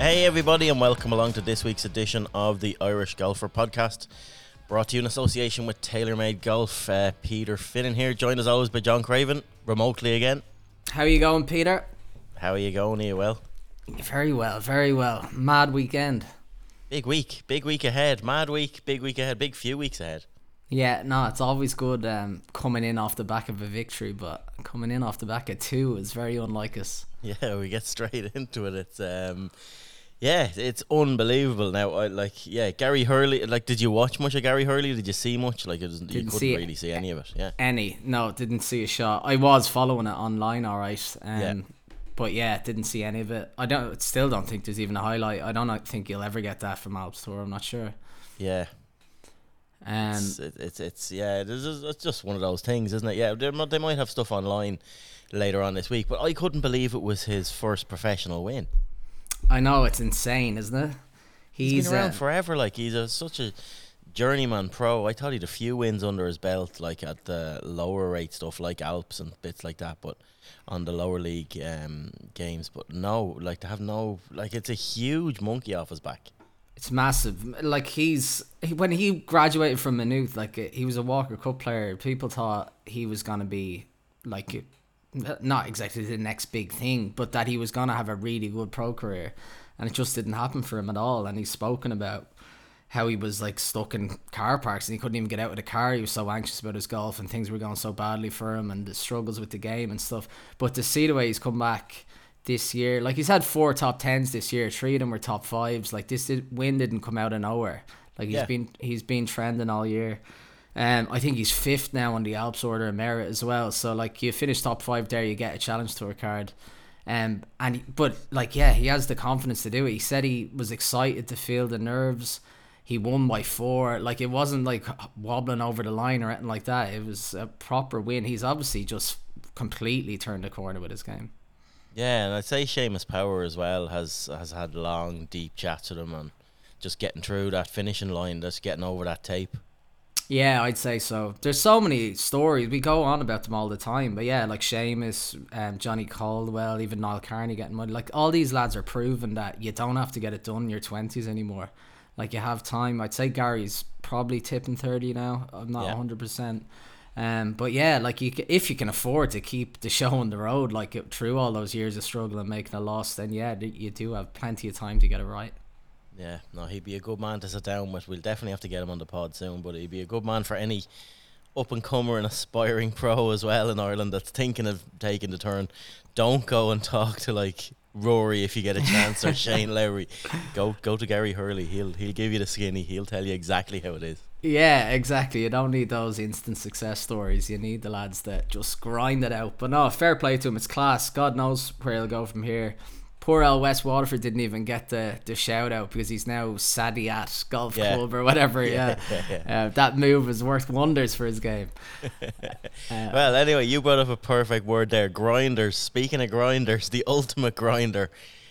Hey everybody, and welcome along to this week's edition of the Irish Golfer Podcast, brought to you in association with TaylorMade Golf. Peter Finnan here, joined as always by John Craven, remotely again. How are you going, Peter? How are you going? Are you well? Very well, very well. Mad weekend. Big week ahead. Mad week, big week ahead, big few weeks ahead. Yeah, no, it's always good coming in off the back of a victory, but coming in off the back of two is very unlike us. Yeah, we get straight into it. It's it's unbelievable now. Gary Hurley. Like, did you watch much of Gary Hurley? Did you see much? Like, you couldn't really see any of it. Yeah. Didn't see a shot. I was following it online, all right. But yeah, didn't see any of it. Still don't think there's even a highlight. I don't think you'll ever get that from Alps Tour. I'm not sure. Yeah. It's just one of those things, isn't it? Yeah, they might have stuff online later on this week, but I couldn't believe it was his first professional win. I know, it's insane, isn't it? He's been around forever. Like, he's such a journeyman pro. I thought he'd a few wins under his belt, like at the lower rate stuff, like Alps and bits like that, but on the lower league games. But no, like, it's a huge monkey off his back. It's massive. Like, when he graduated from Maynooth, like, he was a Walker Cup player. People thought he was going to be, like, not exactly the next big thing, but that he was going to have a really good pro career. And it just didn't happen for him at all. And he's spoken about how he was, like, stuck in car parks and he couldn't even get out of the car. He was so anxious about his golf and things were going so badly for him and the struggles with the game and stuff. But to see the way he's come back this year, like, he's had 4 top 10s this year, 3 of them were top 5s. Like, this win didn't come out of nowhere. Like, he's been trending all year. I think he's 5th now on the Alps Order of Merit as well. So, like, you finish top 5 there, you get a Challenge Tour card. He has the confidence to do it. He said he was excited to feel the nerves. He won by 4. Like, it wasn't like wobbling over the line or anything like that. It was a proper win. He's obviously just completely turned the corner with his game. Yeah, and I'd say Seamus Power as well has had long, deep chats with him and just getting through that finishing line, just getting over that tape. Yeah, I'd say so. There's so many stories. We go on about them all the time. But yeah, like Seamus, Johnny Caldwell, even Niall Carney getting money. Like, all these lads are proving that you don't have to get it done in your 20s anymore. Like, you have time. I'd say Gary's probably tipping 30 now. I'm not 100%. But yeah, like, if you can afford to keep the show on the road, like, through all those years of struggle and making a loss, then yeah, you do have plenty of time to get it right. Yeah, no, he'd be a good man to sit down with. We'll definitely have to get him on the pod soon, but he'd be a good man for any up-and-comer and aspiring pro as well in Ireland that's thinking of taking the turn. Don't go and talk to, like, Rory if you get a chance, or Shane Lowry. Go to Gary Hurley. He'll give you the skinny. He'll tell you exactly how it is. Yeah, exactly. You don't need those instant success stories. You need the lads that just grind it out. But no, fair play to him. It's class. God knows where he'll go from here. Poor old West Waterford didn't even get the shout out because he's now Sadiat Golf Club or whatever. That move is worth wonders for his game. Well, anyway, you brought up a perfect word there. Grinders. Speaking of grinders, the ultimate grinder.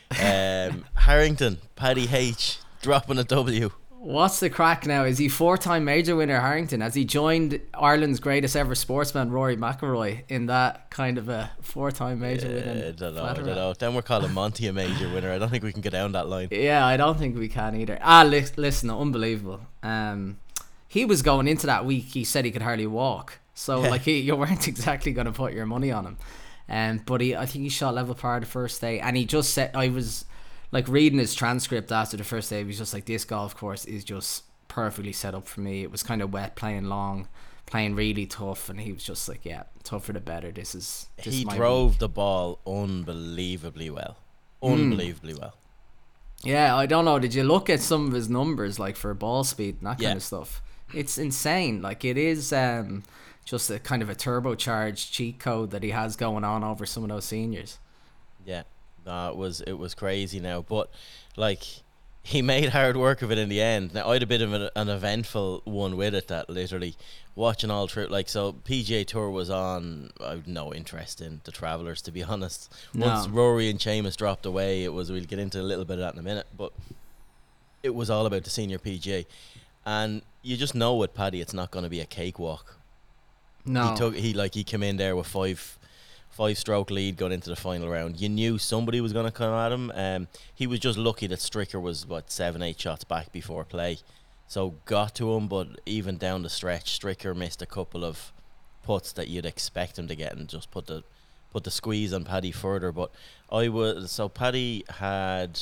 Harrington, Paddy H, dropping a W. What's the crack now? Is he 4-time major winner, Harrington? Has he joined Ireland's greatest ever sportsman, Rory McIlroy, in that kind of a 4-time major winner? I don't know. Then we're calling Monty a major winner. I don't think we can go down that line. Yeah, I don't think we can either. Listen, unbelievable. He was going into that week, he said he could hardly walk. So, like, you weren't exactly going to put your money on him. But I think he shot level par the first day. And he just said, I was like reading his transcript after the first day, he was just like, this golf course is just perfectly set up for me. It was kind of wet, playing long, playing really tough, and he was just like, yeah, tougher the better. He drove the ball unbelievably well. Yeah, I don't know, did you look at some of his numbers, like, for ball speed and that kind of stuff? It's insane. Like, it is just a kind of a turbocharged cheat code that he has going on over some of those seniors. Yeah. No, it was crazy now, but, like, he made hard work of it in the end. Now, I had a bit of an eventful one with it, that literally watching all through, like, so PGA Tour was on. I have no interest in the Travellers, to be honest. Once Rory and Seamus dropped away, we'll get into a little bit of that in a minute, but it was all about the senior PGA, and you just know with Paddy, it's not going to be a cakewalk. No, he came in there with 5-stroke lead going into the final round. You knew somebody was going to come at him. He was just lucky that Stricker was 7-8 shots back before play, so got to him. But even down the stretch, Stricker missed a couple of putts that you'd expect him to get, and just put the squeeze on Paddy further. But Paddy had,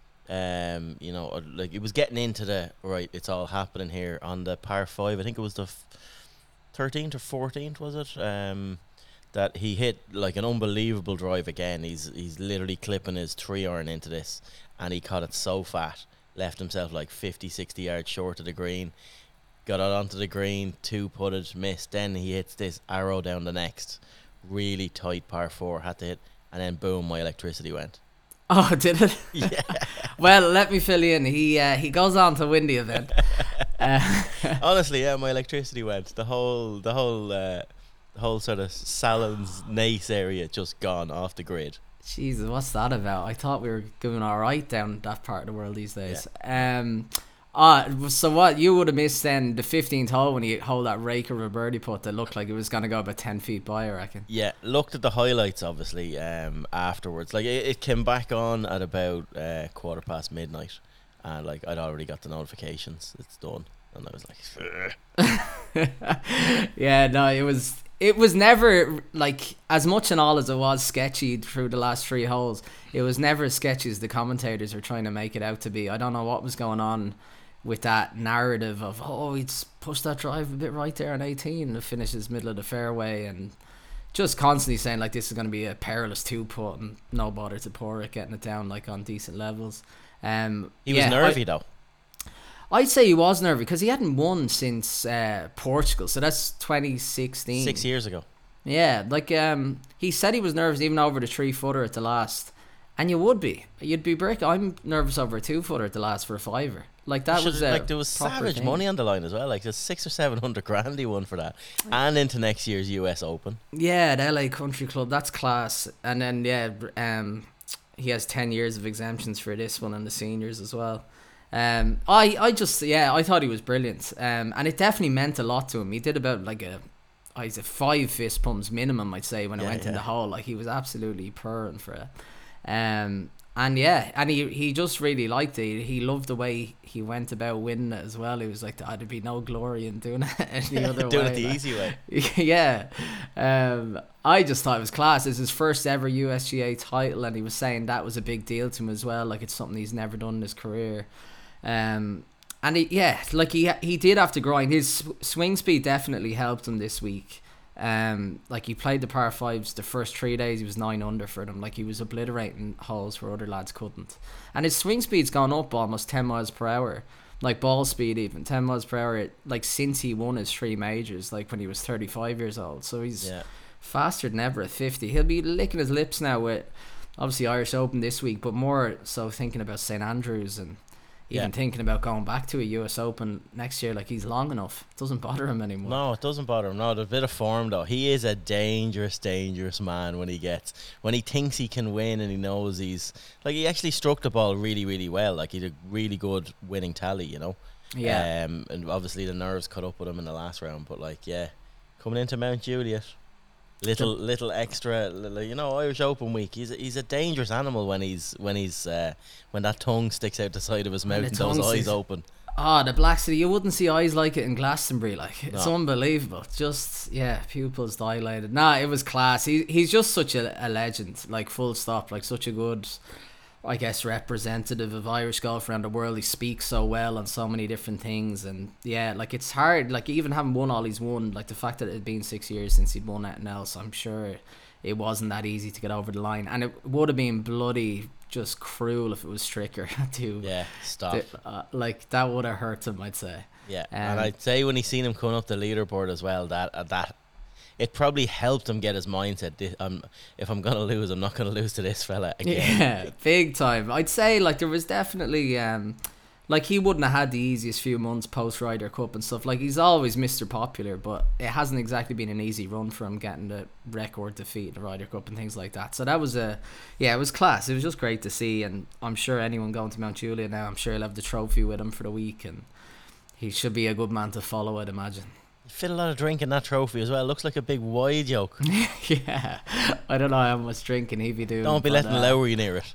like, it was getting into the right. It's all happening here on the par 5. I think it was the 13th or 14th, was it? That he hit like an unbelievable drive again. He's literally clipping his 3-iron into this, and he caught it so fat, left himself like 50-60 yards short of the green. Got out onto the green, 2-putted, missed. Then he hits this arrow down the next, really tight par 4, had to hit, and then boom, my electricity went. Oh, did it? Yeah. Well, let me fill you in. He goes on to win the event. Honestly, yeah, my electricity went. The whole sort of Salons Nace area just gone off the grid. Jesus, what's that about? I thought we were doing all right down that part of the world these days. Yeah. So what you would have missed then, the 15th hole when he hold that rake of a birdie putt that looked like it was going to go about 10 feet by, I reckon. Yeah, looked at the highlights obviously afterwards. Like it came back on at about midnight, and like I'd already got the notifications. It's done, and I was like, yeah, no, it was never like as much and all as it was sketchy through the last 3 holes. It was never as sketchy as the commentators were trying to make it out to be. I don't know what was going on with that narrative of, oh, he's pushed that drive a bit right there on 18 to finish his middle of the fairway, and just constantly saying like this is going to be a perilous 2-putt and no bother to pour it, getting it down like on decent levels. He was nervy though. I'd say he was nervy because he hadn't won since Portugal, so that's 2016. 6 years ago. Yeah, like he said he was nervous even over the 3-footer at the last, and you'd be breaking. I'm nervous over a 2-footer at the last for a 5er. Like that was like there was savage thing. Money on the line as well. Like there's 600 or 700 grand he won for that, and into next year's US Open. Yeah, the LA Country Club, that's class. And then he has 10 years of exemptions for this one and the seniors as well. I thought he was brilliant. And it definitely meant a lot to him. He did about like a 5 fist pumps minimum, I'd say, when it went in the hole. Like he was absolutely purring for it. And he just really liked it. He loved the way he went about winning it as well. He was like, there'd be no glory in doing it any other way. Doing it the easy way. Yeah. I just thought it was class. It's his first ever USGA title, and he was saying that was a big deal to him as well. Like it's something he's never done in his career. And he did have to grind. His swing speed definitely helped him this week. Like he played the par 5s the first 3 days. He was 9 under for them. Like he was obliterating holes where other lads couldn't. And his swing speed's gone up almost 10 miles per hour. Like ball speed even 10 miles per hour. Like since he won his 3 majors, like when he was 35 years old. So he's faster than ever at 50. He'll be licking his lips now with obviously Irish Open this week, but more so thinking about St Andrews and even thinking about going back to a US Open next year. Like he's long enough. It doesn't bother him anymore. No, it doesn't bother him. No, there's a bit of form though. He is a dangerous man when he thinks he can win, and he knows he actually struck the ball really, really well. Like he did a really good winning tally, you know. Yeah. And obviously the nerves caught up with him in the last round, but coming into Mount Juliet, little extra, Irish Open week. He's a dangerous animal when that tongue sticks out the side of his mouth and those eyes open. The Black City, you wouldn't see eyes like it in Glastonbury. Like it's unbelievable. Just pupils dilated. It was class. He's just such a legend. Like full stop. Like such a good, I guess, representative of Irish golf around the world. He speaks so well on so many different things, and like it's hard. Like even having won all he's won, like the fact that it had been 6 years since he'd won anything else, I'm sure it wasn't that easy to get over the line, and it would have been bloody just cruel if it was Stricker like that would have hurt him, I'd say. And I'd say when he seen him coming up the leaderboard as well, that it probably helped him get his mindset. If I'm gonna lose, I'm not gonna lose to this fella again. Yeah, big time. I'd say like there was definitely like he wouldn't have had the easiest few months post Ryder Cup and stuff. Like he's always Mr. Popular, but it hasn't exactly been an easy run for him getting the record defeat in the Ryder Cup and things like that. So that was it was class. It was just great to see, and I'm sure anyone going to Mount Juliet now, I'm sure he'll have the trophy with him for the week, and he should be a good man to follow, I'd imagine. You fit a lot of drink in that trophy as well. Looks like a big wide yoke. Yeah, I don't know how much drinking he'd be doing. Don't be letting Lowry near it.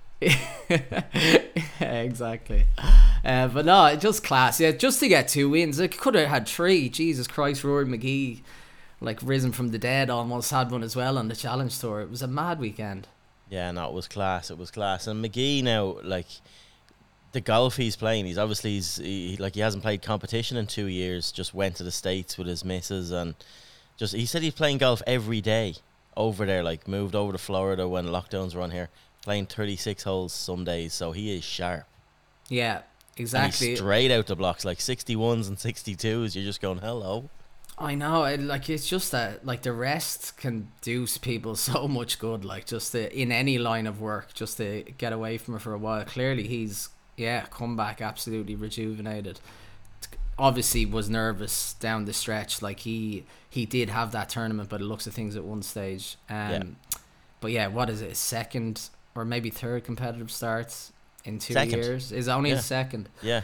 Yeah, exactly. But no, just class. Yeah, just to get 2 wins. Like, could have had 3. Jesus Christ, Rory McGee, like risen from the dead, almost had one as well on the Challenge Tour. It was a mad weekend. Yeah, no, it was class. It was class. And McGee now, like, the golf he's playing, he's obviously he hasn't played competition in 2 years. Just went to the States with his missus, and just he said he's playing golf every day over there. Like, moved over to Florida when lockdowns were on here, playing 36 holes some days. So he is sharp. Yeah, And exactly. he's straight out the blocks, like 61s and 62s. You're just going, hello. I know, it's just that, like, the rest can do people so much good, like, just in any line of work, just to get away from it for a while. Clearly, he's, come back absolutely rejuvenated. Obviously, was nervous down the stretch, like, he did have that tournament, but it looks at things at one stage. But yeah, what is it, his second or maybe third competitive starts in 2 years? Is only his second. Yeah.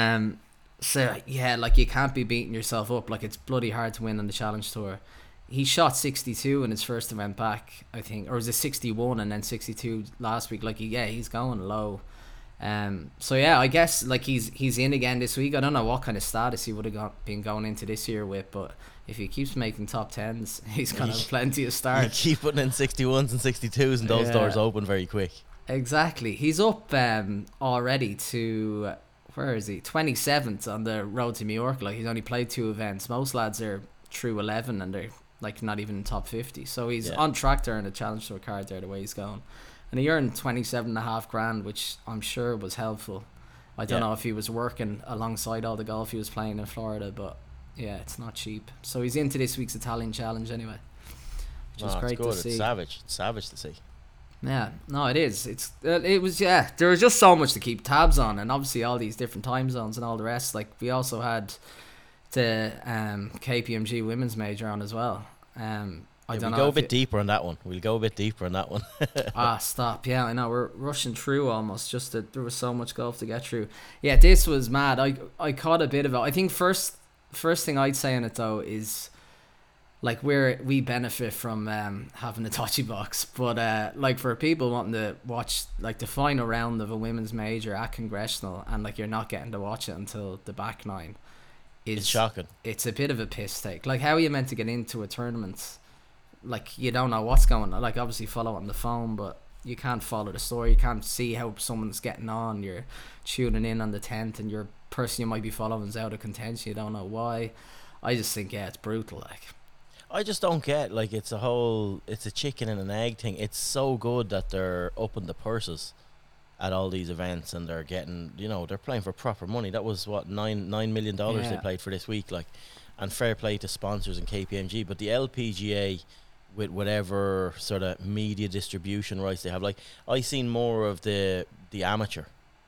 So yeah, like, you can't be beating yourself up. Like, it's bloody hard to win on the Challenge Tour. He shot 62 in his first event back, I think, or was it 61 and then 62 last week? Like, he's going low. So yeah, I guess, like, he's in again this week. I don't know what kind of status he would have been going into this year with, but if he keeps making top 10s, he's gonna have plenty of You starts. keep putting in 61s and 62s, and those doors open very quick. Exactly. He's up already to, where is he? 27th on the road to Mallorca. Like, he's only played 2 events. Most lads are through 11 and they're, like, not even in top 50. So he's on track to earn a Challenge Tour card there, the way he's going. And he earned 27.5 grand, which I'm sure was helpful. I don't know if he was working alongside all the golf he was playing in Florida, but yeah, it's not cheap. So he's into this week's Italian Challenge anyway, which is great to see. It's savage. It's savage to see. Yeah, no, it is. It was, there was just so much to keep tabs on, and obviously all these different time zones and all the rest. Like, we also had the KPMG Women's Major on as well. I don't know. We'll go a bit deeper on that one. Stop. Yeah, I know. We're rushing through almost. Just that there was so much golf to get through. Yeah, this was mad. I caught a bit of it. I think first thing I'd say on it though is, like, we benefit from having a touchy box, but like, for people wanting to watch, like, the final round of a women's major at Congressional, and, like, you're not getting to watch it until the back nine, it's shocking. It's a bit of a piss take. Like, how are you meant to get into a tournament? Like, you don't know what's going on. Like, obviously follow it on the phone, but you can't follow the story. You can't see how someone's getting on. You're tuning in on the 10th, and your person you might be following is out of contention. You don't know why. I just think, it's brutal. Like, I just don't get, like, it's a chicken and an egg thing. It's so good that they're upping the purses at all these events, and they're getting, they're playing for proper money. That was what, $9 million they played for this week, like, and fair play to sponsors and KPMG. But the LPGA, with whatever sort of media distribution rights they have, like, I seen more of the amateur,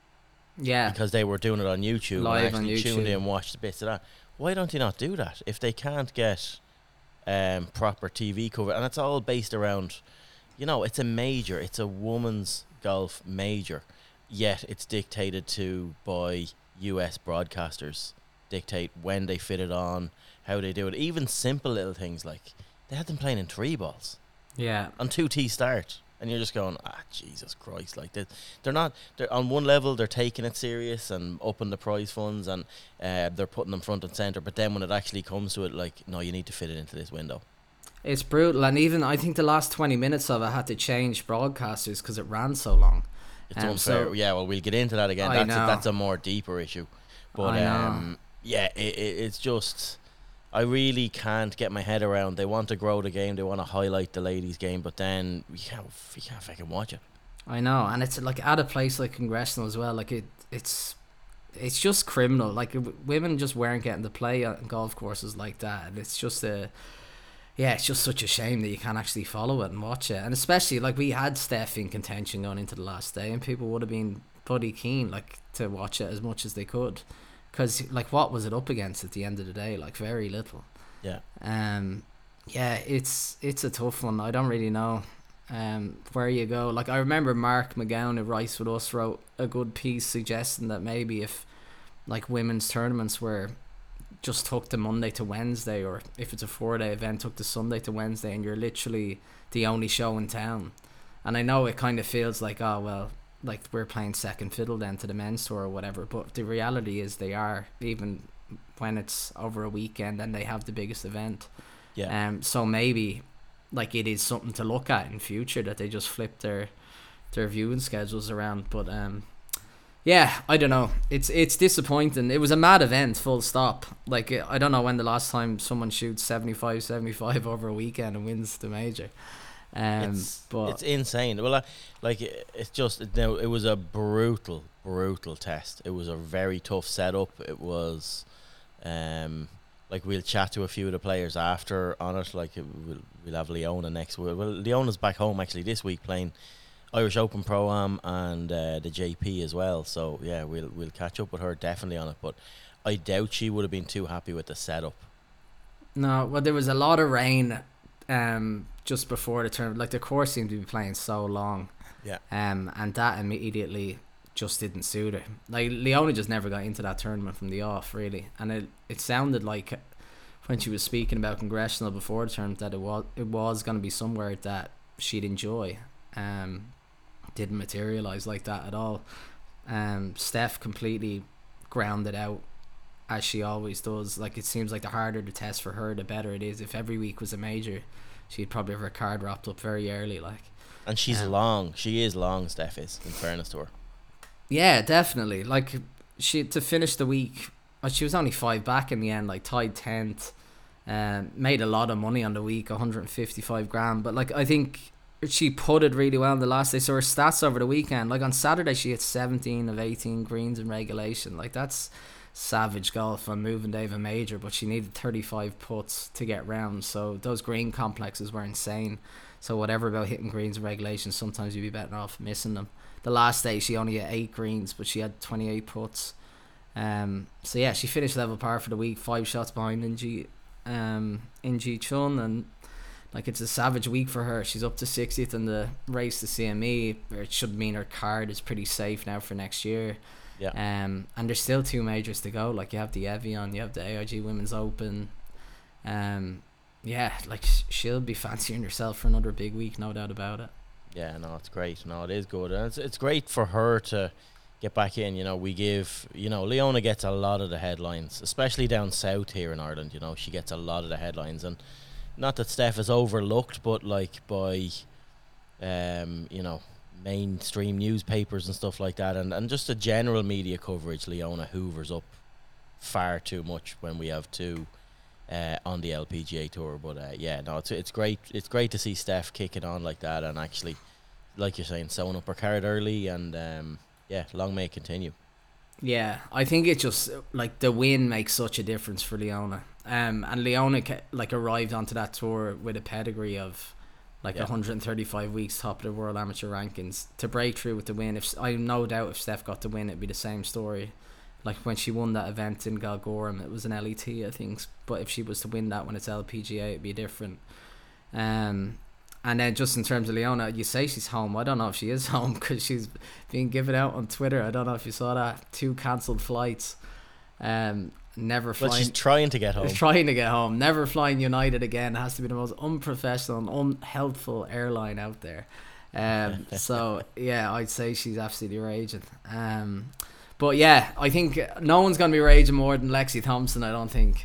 because they were doing it on YouTube, live and actually on YouTube. tuned in and watched bits of that. Why don't you not do that if they can't get proper TV cover? And it's all based around, it's a major, it's a women's golf major, yet it's dictated to by US broadcasters, dictate when they fit it on, how they do it. Even simple little things, like, they had them playing in 3 balls on 2T start, and you're just going, Jesus Christ, like, they're on one level, they're taking it serious and upping the prize funds, and they're putting them front and center, but then when it actually comes to it, like, no, you need to fit it into this window. It's brutal. And even, I think the last 20 minutes of it had to change broadcasters because it ran so long. It's unfair. Well, we'll get into that again. That's a more deeper issue, but it's just, I really can't get my head around. They want to grow the game, they want to highlight the ladies' game, but then you can't fucking watch it. I know, and it's like at a place like Congressional as well. Like, it's just criminal. Like, women just weren't getting to play on golf courses like that, and it's just it's just such a shame that you can't actually follow it and watch it. And especially, like, we had Steph in contention going into the last day, and people would have been bloody keen, like, to watch it as much as they could. Because, like, what was it up against at the end of the day? Like, very little. Yeah. It's a tough one. I don't really know where you go. Like, I remember Mark McGowan, who writes with us, wrote a good piece suggesting that maybe if, like, women's tournaments were just took the Monday to Wednesday, or if it's a 4-day event, took the Sunday to Wednesday, and you're literally the only show in town. And I know it kind of feels like, oh well, like we're playing second fiddle then to the men's tour or whatever, but the reality is they are, even when it's over a weekend and they have the biggest event. Yeah. So maybe like it is something to look at in future, that they just flip their viewing schedules around. But yeah, I don't know. It's disappointing. It was a mad event, full stop. Like, I don't know when the last time someone shoots 75 over a weekend and wins the major. But it's insane. Well, it's just, it was a brutal test. It was a very tough setup. It was, like, we'll chat to a few of the players after on it. Like, we'll have Leona next week. Well, Leona's back home actually this week playing Irish Open Pro-Am and the JP as well. So yeah, we'll catch up with her definitely on it. But I doubt she would have been too happy with the setup. no, well, there was a lot of rain just before the tournament. Like, the course seemed to be playing so long. Yeah. And that immediately just didn't suit her. Like, Leona just never got into that tournament from the off, really. And it sounded like when she was speaking about Congressional before the tournament that it was going to be somewhere that she'd enjoy. Didn't materialize like that at all. Steph completely grounded out, as she always does. Like, it seems like the harder the test for her, the better it is. If every week was a major, she'd probably have her card wrapped up very early. Like, and she's long. She is long, Steph is, in fairness to her. yeah, definitely. Like, she, to finish the week, she was only 5 back in the end. Like, tied 10th. Made a lot of money on the week, 155 grand. But like, I think she putted really well in the last day. So her stats over the weekend, like on Saturday she hit 17 of 18 greens in regulation. Like, that's savage golf on moving day of a major. But she needed 35 putts to get round. So those green complexes were insane. So whatever about hitting greens in regulation, sometimes you'd be better off missing them. The last day she only had 8 greens, but she had 28 putts. So yeah, she finished level par for the week, 5 shots behind Inji Chun, and like, it's a savage week for her. She's up to 60th in the race to CME. It should mean her card is pretty safe now for next year. Yeah. And there's still 2 majors to go. Like, you have the Evian, you have the AIG Women's Open. Yeah, like, she'll be fancying herself for another big week, no doubt about it. Yeah, no, it's great. No, it is good. And it's great for her to get back in. You know, we give, Leona gets a lot of the headlines, especially down south here in Ireland. You know, she gets a lot of the headlines. And not that Steph is overlooked, but like by, mainstream newspapers and stuff like that, and just the general media coverage, Leona hoovers up far too much when we have 2 on the LPGA tour. But yeah, no, it's great. It's great to see Steph kick it on like that, and actually, like you're saying, sewing up her card early, and yeah, long may it continue. Yeah, I think it just, like, the win makes such a difference for Leona. And Leona like arrived onto that tour with a pedigree of like 135 weeks top of the world amateur rankings. To break through with the win, if I no doubt if Steph got the win, it'd be the same story. Like, when she won that event in Galgorum, it was an LET, I think. But if she was to win that when it's LPGA, it'd be different. And then just in terms of Leona, you say she's home. I don't know if she is home, because she's being given out on Twitter. I don't know if you saw that. 2 cancelled flights. Never flying. Well, she's trying to get home. Trying to get home. Never flying United again. It has to be the most unprofessional and unhelpful airline out there. So yeah, I'd say she's absolutely raging. But yeah, I think no one's gonna be raging more than Lexi Thompson, I don't think.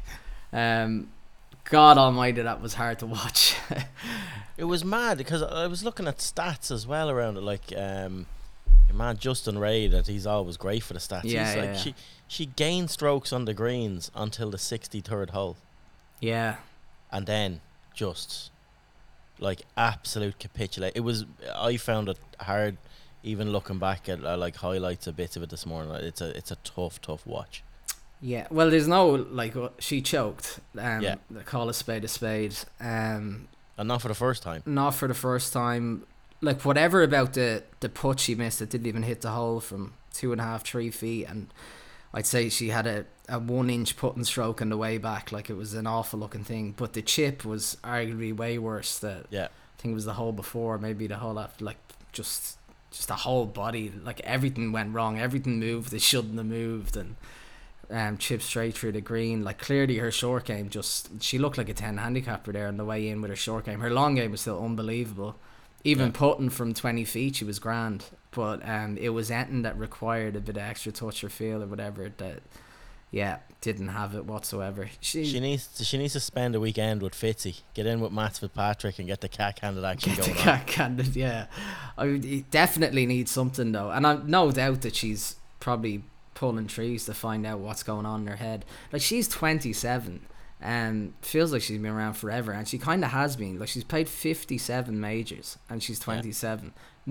God almighty, that was hard to watch. It was mad because I was looking at stats as well around it. Like, your man Justin Ray, that he's always great for the stats. Yeah, he's like, she gained strokes on the greens until the 63rd hole. Yeah. And then just like absolute capitulate. I found it hard even looking back at like highlights of bits of it this morning. It's a tough watch. Yeah, well, there's no, like, she choked. Yeah. Call a spade a spade. And not for the first time. Not for the first time. Like, whatever about the putt she missed, it didn't even hit the hole from 2.5-3 feet, and I'd say she had a 1-inch putting stroke on the way back. Like, it was an awful looking thing. But the chip was arguably way worse. I think it was the hole before, maybe the hole after. Like, just the whole body, like, everything went wrong. Everything moved. It shouldn't have moved, and chip straight through the green. Like clearly her short game she looked like a 10 handicapper there on the way in with her short game. Her long game was still unbelievable. Even putting from 20 feet, she was grand. But it was anything that required a bit of extra touch or feel or whatever that, didn't have it whatsoever. She needs to spend a weekend with Fitzy, get in with Matt Fitzpatrick and get the cack-handed action going on. Cack-handed, yeah. I definitely need something though, and I've no doubt that she's probably pulling trees to find out what's going on in her head. Like she's 27 and feels like she's been around forever, and she kind of has been. Like she's played 57 majors and she's 27.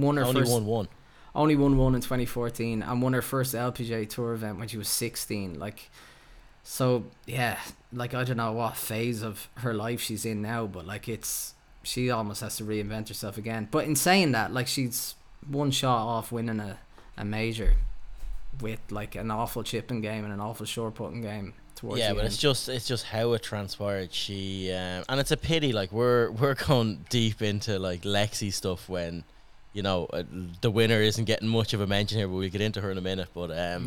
Only won one in 2014 and won her first LPGA Tour event when she was 16. Like, so yeah, like I don't know what phase of her life she's in now, but like she almost has to reinvent herself again. But in saying that, like she's one shot off winning a major with like an awful chipping game and an awful short putting game towards the but end. it's just how it transpired. She and it's a pity. Like we're going deep into like Lexi stuff when, you know, the winner isn't getting much of a mention here, but we'll get into her in a minute. But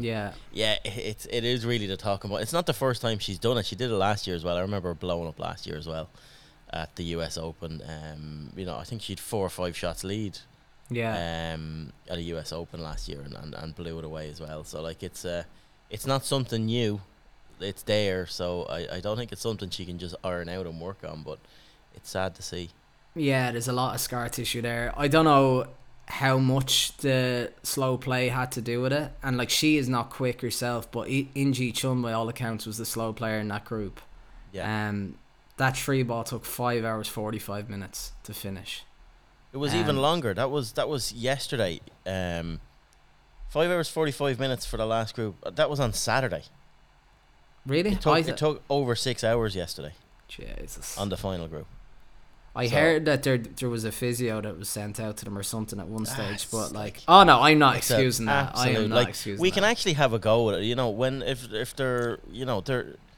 it is really to talk about. It's not the first time she's done it. She did it last year as well. I remember her blowing up last year as well at the US Open. You know, I think she had 4 or 5 shots lead. At a US Open last year and blew it away as well. So like it's not something new. It's there. So I don't think it's something she can just iron out and work on. But it's sad to see. Yeah, there's a lot of scar tissue there. I don't know how much the slow play had to do with it. And like she is not quick herself, but In-Gee Chun by all accounts was the slow player in that group. Yeah. That 3 ball took 5 hours 45 minutes to finish. It was even longer. That was yesterday. 5 hours 45 minutes for the last group. That was on Saturday. Really? It took over 6 hours yesterday. Jesus. On the final group. I heard that there was a physio that was sent out to them or something at one stage, but like, oh no, I'm not excusing that. I am not excusing that. We can actually have a go at it, you know, when if they're, you know,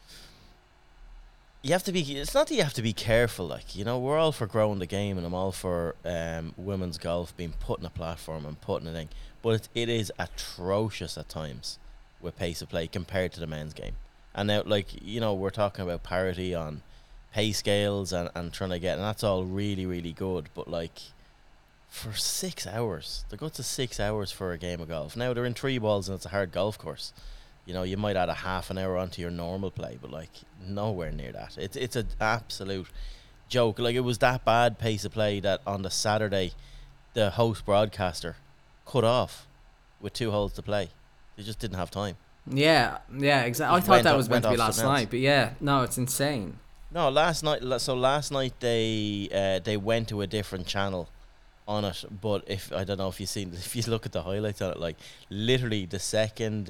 you have to be. It's not that you have to be careful, like, you know, we're all for growing the game, and I'm all for women's golf being put in a platform and putting it in, but it is atrocious at times with pace of play compared to the men's game. And now, like, you know, we're talking about parity on pay scales and trying to get, and that's all really, really good, but like for 6 hours, they go to 6 hours for a game of golf. Now they're in 3 balls and it's a hard golf course. You know, you might add a half an hour onto your normal play, but like nowhere near that. It's an absolute joke. Like, it was that bad pace of play that on the Saturday the host broadcaster cut off with 2 holes to play. They just didn't have time. Yeah, exactly. I thought that was meant to be last night, but yeah, no, it's insane. No, last night. So last night they went to a different channel on it. But if I don't know if you look at the highlights on it, like literally the second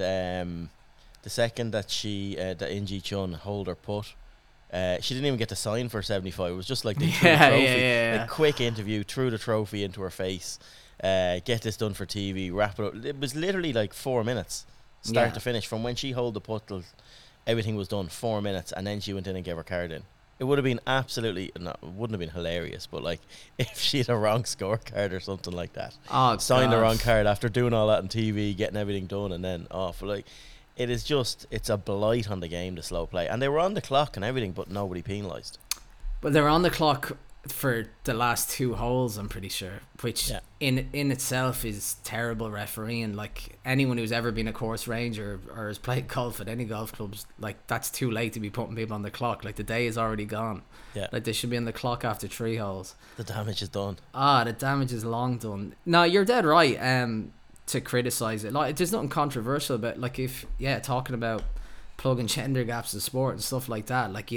that that In-Gee Chun hold her putt, she didn't even get to sign for 75. It was just like they threw the trophy, a quick interview, threw the trophy into her face. Get this done for TV, wrap it up. It was literally like 4 minutes, start to finish, from when she hold the putt till everything was done. 4 minutes, and then she went in and gave her card in. It would have been absolutely, no, it wouldn't have been hilarious, but like if she had a wrong scorecard or something like that, signed the wrong card after doing all that on TV, getting everything done, and then off. Like, it is just, it's a blight on the game, the slow play. And they were on the clock and everything, but nobody penalised. But they were on the clock for the last 2 holes, I'm pretty sure, which in itself is terrible refereeing. Like, anyone who's ever been a course ranger or has played golf at any golf clubs, like, that's too late to be putting people on the clock. Like, the day is already gone. Like, they should be on the clock after 3 holes. The damage is done. The damage is long done. No, you're dead right to criticize it. Like, there's nothing controversial about, like, if talking about plugging gender gaps in sport and stuff like that, like,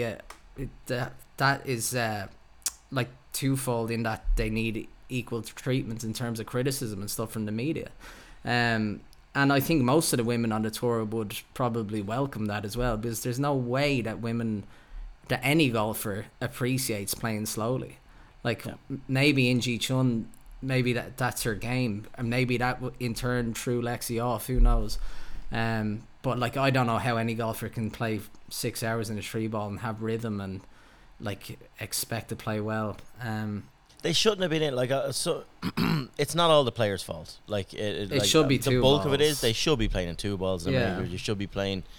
that is like twofold in that they need equal treatment in terms of criticism and stuff from the media, and I think most of the women on the tour would probably welcome that as well, because there's no way that any golfer appreciates playing slowly. Like, maybe In-Gee Chun, maybe that's her game, and maybe that in turn threw Lexi off, who knows. But like, I don't know how any golfer can play 6 hours in a 3 ball and have rhythm and like expect to play well. They shouldn't have been in, like, so it's not all the players' fault. Like, it should be 2 balls. The bulk of it is they should be playing in 2 balls. You should be playing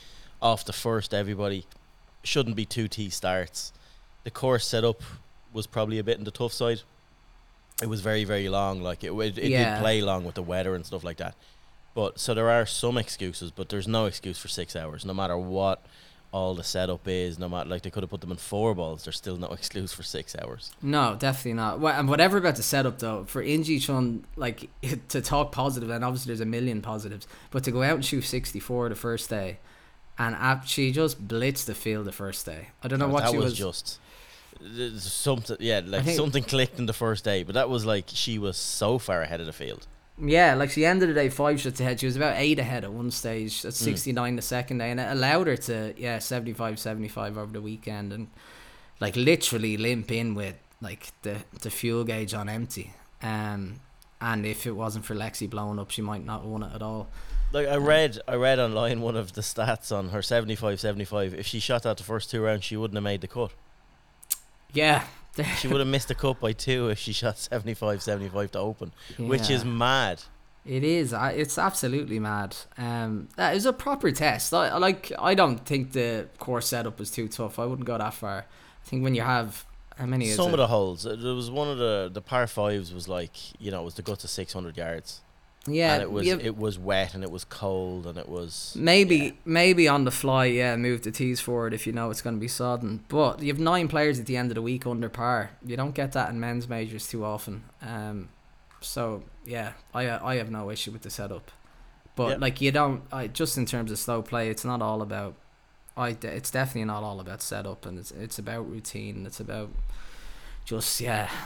off the first, everybody shouldn't be 2T starts. The course setup was probably a bit on the tough side. It was very, very long. Like it did play long with the weather and stuff like that. But so there are some excuses, but there's no excuse for 6 hours, no matter what all the setup is. No matter, like, they could have put them in 4 balls. There's still no excuse for 6 hours. No, definitely not. And whatever about the setup though, for Inji Chun, like, to talk positive, and obviously there's a million positives, but to go out and shoot 64 the first day, and she just blitzed the field the first day. I don't know what she was. Just something, yeah, like something clicked in the first day, but that was like she was so far ahead of the field. Yeah, like she ended the day 5 shots ahead. She was about 8 ahead at one stage. At 69 the second day, and it allowed her to 75 over the weekend, and like literally limp in with like the fuel gauge on empty. And if it wasn't for Lexi blowing up, she might not have won it at all. Like I read online one of the stats on her 75. If she shot that the first 2 rounds, she wouldn't have made the cut. Yeah. She would have missed the cut by 2 if she shot 75 to open, which is mad. It is. It's absolutely mad. That is a proper test. I don't think the course setup was too tough. I wouldn't go that far. I think when you have how many? Some of the holes. There was one of the par 5s was like, it was the guts of 600 yards. Yeah, and it was wet and it was cold and it was maybe on the fly. Move the tees forward if you know it's going to be sodden. But you have 9 players at the end of the week under par. You don't get that in men's majors too often. So yeah, I have no issue with the setup. But like you don't. Just in terms of slow play, it's not all about. It's definitely not all about setup, and it's about routine. It's about just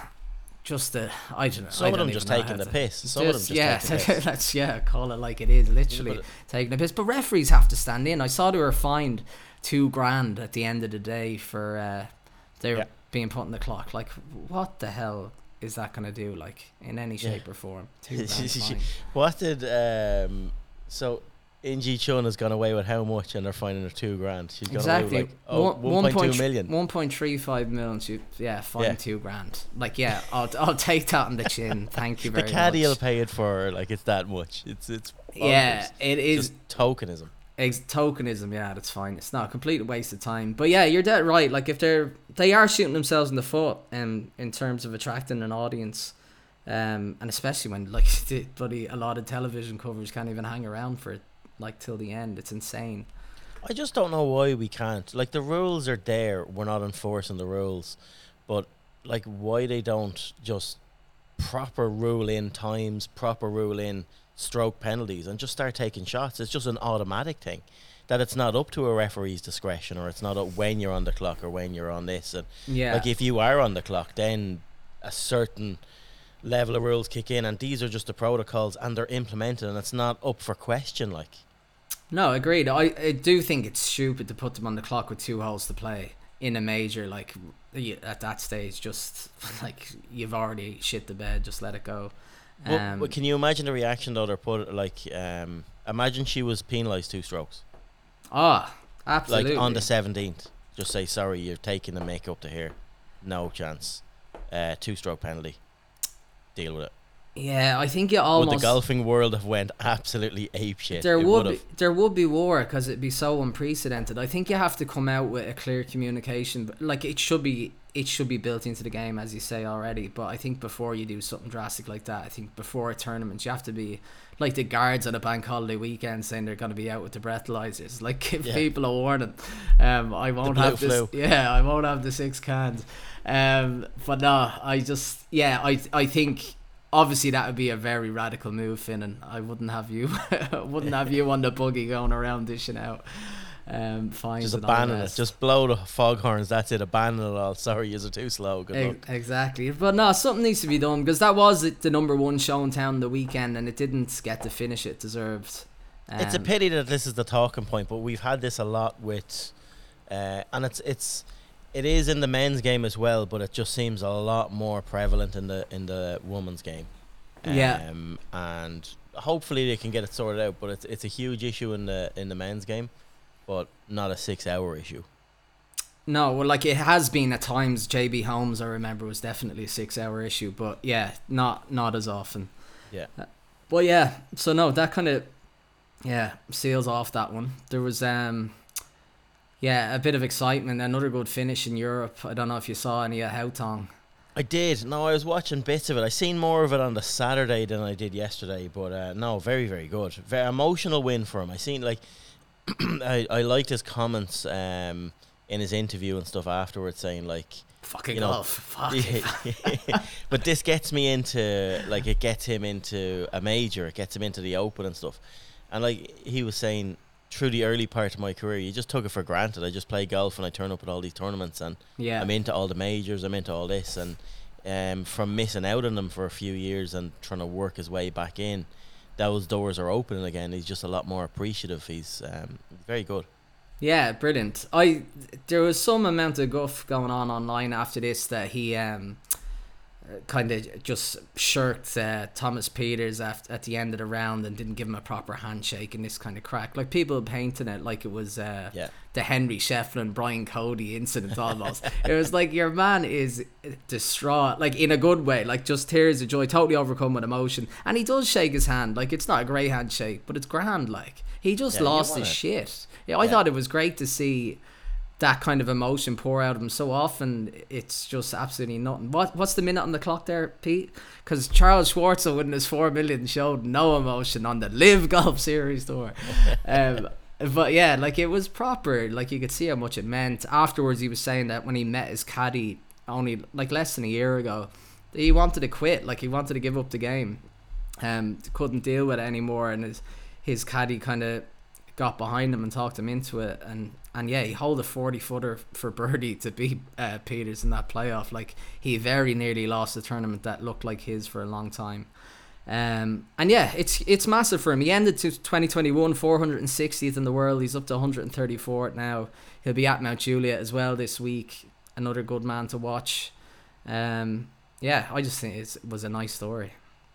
I don't know. Some of them just taking the piss. Some of them just taking the piss. Let's call it like it is. Literally taking the piss. But referees have to stand in. I saw they were fined $2,000 at the end of the day for being put in the clock. Like, what the hell is that gonna do? Like, in any shape or form? $2,000 fine. What did so Inji Chun has gone away with how much, and they're finding her $2,000. She's gone away with like 1.2 million, 1.35 million. She fined $2,000. Like, I'll take that on the chin. Thank you very much. The caddy will pay it for her. Like, it's that much. It's it is just tokenism. Tokenism, yeah, that's fine. It's not a complete waste of time. But yeah, you're dead right. Like, if they are shooting themselves in the foot, in terms of attracting an audience. And especially when like a lot of television covers can't even hang around for it. Like till the end. It's insane. I just don't know why we can't. Like, the rules are there, we're not enforcing the rules, but like, why they don't just proper rule in times, proper rule in stroke penalties, and just start taking shots. It's just an automatic thing, that it's not up to a referee's discretion, or it's not up when you're on the clock or when you're on this. And like, if you are on the clock, then a certain level of rules kick in, and these are just the protocols, and they're implemented, and it's not up for question. Like, no, agreed. I do think it's stupid to put them on the clock with 2 holes to play in a major. Like, at that stage, just like, you've already shit the bed, just let it go. But can you imagine the reaction though? They're put like, imagine she was penalised 2 strokes. Absolutely. Like on the 17th, just say, sorry, you're taking the make up to here, no chance, 2-stroke penalty. Deal with it. Yeah, I think you almost. Would the golfing world have went absolutely apeshit? There would be war, because it'd be so unprecedented. I think you have to come out with a clear communication. Like, it should be built into the game, as you say already. But I think before you do something drastic like that, I think before a tournament, you have to be like the guards on a bank holiday weekend saying they're going to be out with the breathalyzers. Like, give people a warning. I won't have this. Flu. Yeah, I won't have the 6 cans. But no, I think. Obviously, that would be a very radical move, Finn, and I wouldn't have you on the buggy going around dishing out fines. Just abandon it. Just blow the foghorns. That's it. Abandon it all. Sorry, you're too slow. Good luck. Exactly. But no, something needs to be done, because that was the number 1 show in town the weekend, and it didn't get to finish it deserved. It's a pity that this is the talking point, but we've had this a lot with, and it is in the men's game as well, but it just seems a lot more prevalent in the women's game. And hopefully they can get it sorted out. But it's a huge issue in the men's game, but not a 6-hour issue. No, well, like, it has been at times. JB Holmes, I remember, was definitely a 6-hour issue, but yeah, not as often. Yeah. But yeah, so no, that kind of seals off that one. There was Yeah, a bit of excitement. Another good finish in Europe. I don't know if you saw any of Hautong. I did. No, I was watching bits of it. I seen more of it on the Saturday than I did yesterday. But no, very very good. Very emotional win for him. I seen like I liked his comments in his interview and stuff afterwards, saying like, Fucking you know, golf. Fuck it. but this gets me into like it gets him into a major. It gets him into the Open and stuff. And like he was saying, through the early part of my career, you just took it for granted. I just play golf and I turn up at all these tournaments, and Yeah. I'm into all the majors. I'm into all this, and from missing out on them for a few years and trying to work his way back in, those doors are opening again. He's just a lot more appreciative. He's very good. Yeah, brilliant. There was some amount of guff going on online after this that he kind of just shirked Thomas Peters at the end of the round and didn't give him a proper handshake, and this kind of crack. Like, people painting it like it was the Henry Shefflin, Brian Cody incident almost. It was like, your man is distraught, like in a good way, like just tears of joy, totally overcome with emotion. And he does shake his hand. Like, it's not a great handshake, but it's grand. Like, he just lost his shit. Yeah, I thought it was great to see that kind of emotion pour out of him. So often it's just absolutely nothing. What's the minute on the clock there, Pete? Because Charles Schwartzel winning his 4 million showed no emotion on the Live Golf Series tour. But yeah, like, it was proper. Like, you could see how much it meant. Afterwards, he was saying that when he met his caddy only like less than a year ago, he wanted to quit. Like, he wanted to give up the game. Couldn't deal with it anymore, and his caddy kind of got behind him and talked him into it, and yeah, he held a 40-footer for birdie to beat Peters in that playoff. Like, he very nearly lost a tournament that looked like his for a long time. And yeah, it's massive for him. He ended to 2021 460th in the world. He's up to 134th now. He'll be at Mount Juliet as well this week. Another good man to watch. Yeah, I just think it was a nice story.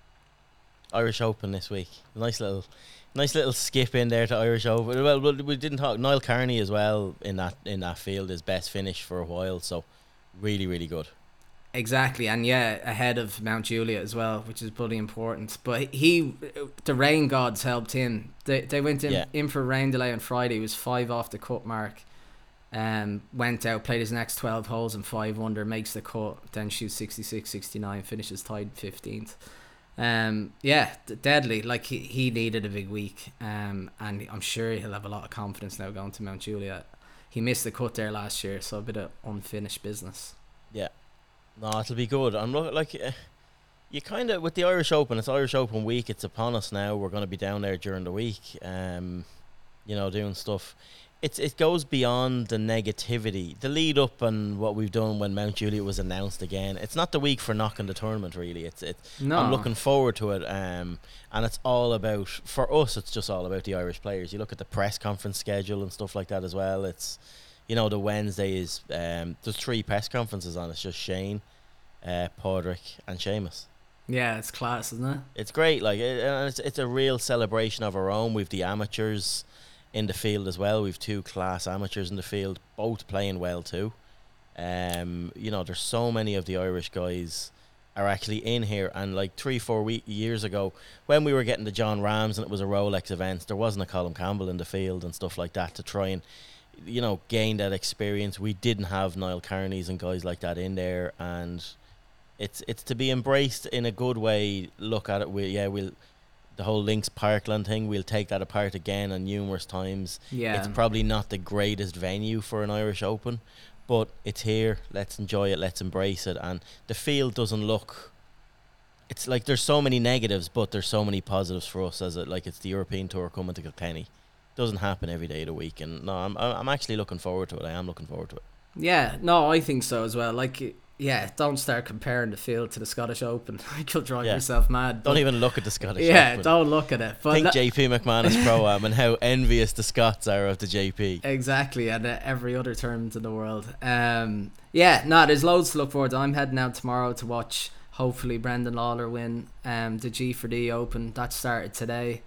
Irish Open this week. Nice little skip in there to Irish Open. Well, we didn't talk Niall Carney as well in that field. His best finish for a while, so really really good. Exactly, and yeah, ahead of Mount Juliet as well, which is bloody important. But the rain gods helped him. They went in for rain delay on Friday. He was 5 off the cut mark. Went out, played his next 12 holes and 5 under, makes the cut, then shoots 66, 69, finishes tied 15th. Yeah, deadly. Like, he needed a big week, and I'm sure he'll have a lot of confidence now going to Mount Juliet. He missed the cut there last year, so a bit of unfinished business. Yeah, no, it'll be good. I'm like, you kind of, with the Irish Open, it's Irish Open week. It's upon us now. We're going to be down there during the week, doing stuff. It goes beyond the negativity, the lead up, and what we've done when Mount Juliet was announced again. It's not the week for knocking the tournament, really. No. I'm looking forward to it, and it's all about, for us, it's just all about the Irish players. You look at the press conference schedule and stuff like that as well. It's, the Wednesday is there's 3 press conferences on. It's just Shane, Padraig, and Seamus. Yeah, it's class, isn't it? It's great. Like, it's a real celebration of our own. We've the amateurs in the field as well. We've 2 class amateurs in the field, both playing well too. There's so many of the Irish guys are actually in here, and like 3-4 years ago, when we were getting the John Rams and it was a Rolex event, there wasn't a Colin Campbell in the field and stuff like that to try and gain that experience. We didn't have Niall Carneys and guys like that in there, and it's to be embraced in a good way. Look at it. The whole Links Parkland thing, we'll take that apart again on numerous times. Yeah. It's probably not the greatest venue for an Irish Open, but it's here. Let's enjoy it. Let's embrace it. And the field doesn't look... It's like there's so many negatives, but there's so many positives for us as it's the European Tour coming to Kilkenny. Doesn't happen every day of the week. And no, I'm actually looking forward to it. I am looking forward to it. Yeah, no, I think so as well. Like... Yeah, don't start comparing the field to the Scottish Open. You'll drive yourself mad. Don't even look at the Scottish Open. Yeah, don't look at it. But think JP McManus Pro-Am and how envious the Scots are of the JP. Exactly, and every other tournament in the world. There's loads to look forward to. I'm heading out tomorrow to watch, hopefully, Brendan Lawler win the G4D Open. That started today.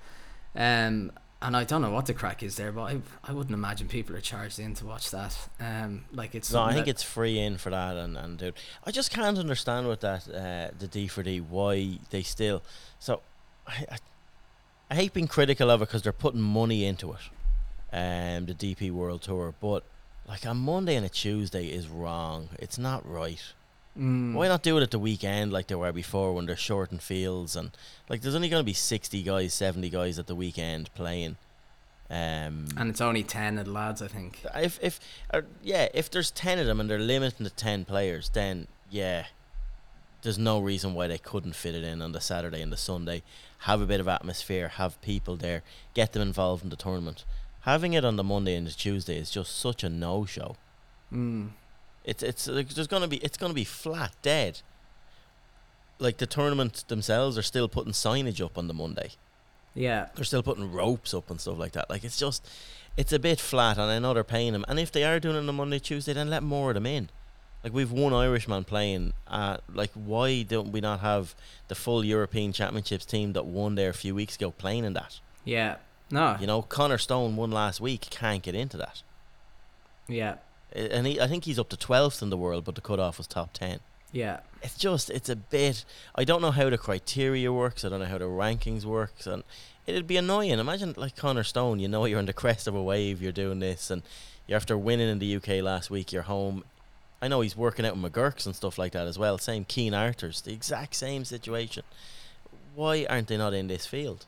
And I don't know what the crack is there, but I wouldn't imagine people are charged in to watch that. I think it's free in for that, and dude, I just can't understand with that the D4D why they still. So I hate being critical of it because they're putting money into it, the DP World Tour. But like a Monday and a Tuesday is wrong. It's not right. Mm. Why not do it at the weekend like they were before when they're shortened fields and like there's only going to be 60 guys, 70 guys at the weekend playing. And it's only 10 of the lads, I think. If there's 10 of them and they're limiting to 10 players, then yeah, there's no reason why they couldn't fit it in on the Saturday and the Sunday. Have a bit of atmosphere, have people there, get them involved in the tournament. Having it on the Monday and the Tuesday is just such a no-show. Mm. It's like it's gonna be flat dead. Like the tournament themselves are still putting signage up on the Monday. Yeah. They're still putting ropes up and stuff like that. Like it's a bit flat, and I know they're paying them. And if they are doing it on the Monday, Tuesday, then let more of them in. Like we've one Irishman playing. Like why don't we not have the full European Championships team that won there a few weeks ago playing in that? Yeah. No. You know, Connor Stone won last week. Can't get into that. Yeah. And I think he's up to 12th in the world, but the cutoff was top 10. Yeah. It's a bit. I don't know how the criteria works. I don't know how the rankings works, and it'd be annoying. Imagine like Connor Stone. You know, you're on the crest of a wave. You're doing this, and you're after winning in the UK last week. You're home. I know he's working out with McGurk's and stuff like that as well. Same Keen Arthurs, the exact same situation. Why aren't they not in this field?